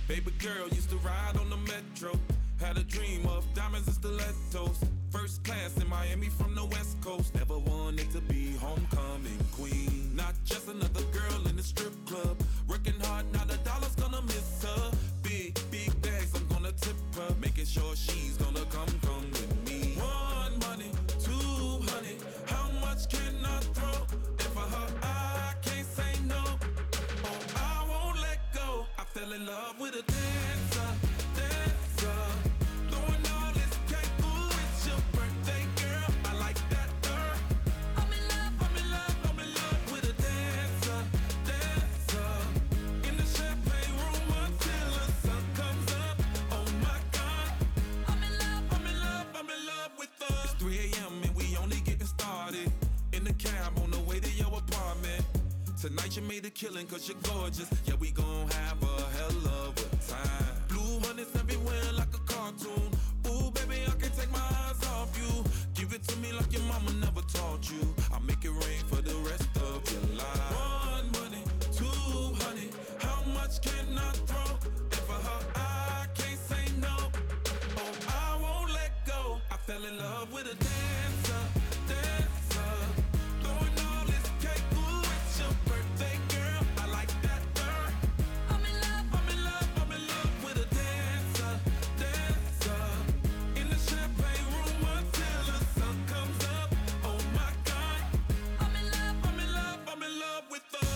Baby girl used to ride on the metro. Had a dream of diamonds and stilettos. First class in Miami from the West Coast. Never wanted to be homecoming queen. Not just another girl in the strip club. Working hard, now the dollar's gonna miss her. Big, big bags, I'm gonna tip her. Making sure she's gonna come with me. One money, 200. How much can I throw? And for her, I can't say no. Oh, I won't let go. I fell in love with a dancer, dancer. Throwing all this cake, ooh, it's your birthday, girl. I like that, girl. I'm in love, I'm in love, I'm in love with a dancer, dancer. In the champagne room until the sun comes up. Oh my God. I'm in love, I'm in love, I'm in love with her. It's 3 a.m. and we only getting started. In the cab on the way to your apartment. Tonight you made a killing cause you're gorgeous. Yeah, we gon' have a hell of a time. Blue honey's everywhere like a cartoon. Ooh, baby, I can't take my eyes off you. Give it to me like your mama never taught you. I'll make it rain for the rest of your life. One money, 200. How much can I throw? And for her, I can't say no. Oh, I won't let go. I fell in love with a dancer, dancer. Throwing all this cake, ooh, it's your birthday, girl. I like that, girl. I'm in love, I'm in love, I'm in love with a dancer, dancer. In the champagne room until the sun comes up. Oh my God. I'm in love, I'm in love, I'm in love with her.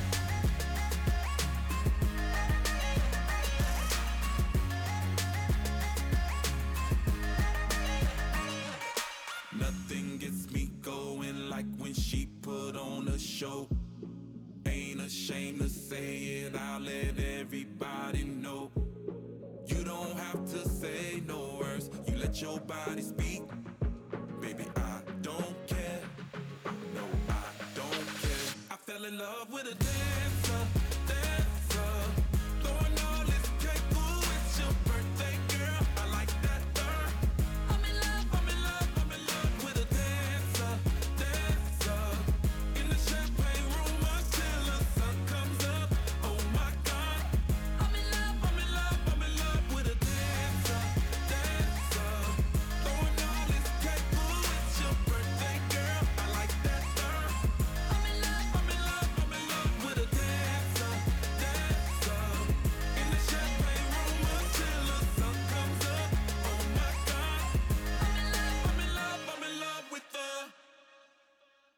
Nothing gets me going like when she put on a show. Ain't ashamed to say it, I'll let everybody know. You don't have to say no words, you let your body speak. Baby, I don't care. No, I don't care. I fell in love with a dance.